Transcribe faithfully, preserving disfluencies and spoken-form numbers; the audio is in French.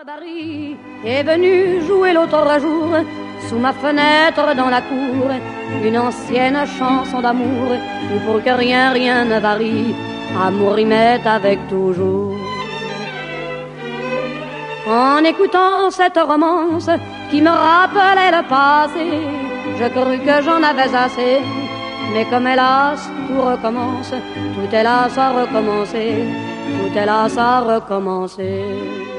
Barbarie est venue jouer l'autre jour sous ma fenêtre dans la cour une ancienne chanson d'amour où pour que rien, rien ne varie, amour rimette avec toujours. En écoutant cette romance qui me rappelait le passé, je crus que j'en avais assez, mais comme hélas tout recommence, tout hélas a recommencé, tout hélas a recommencé.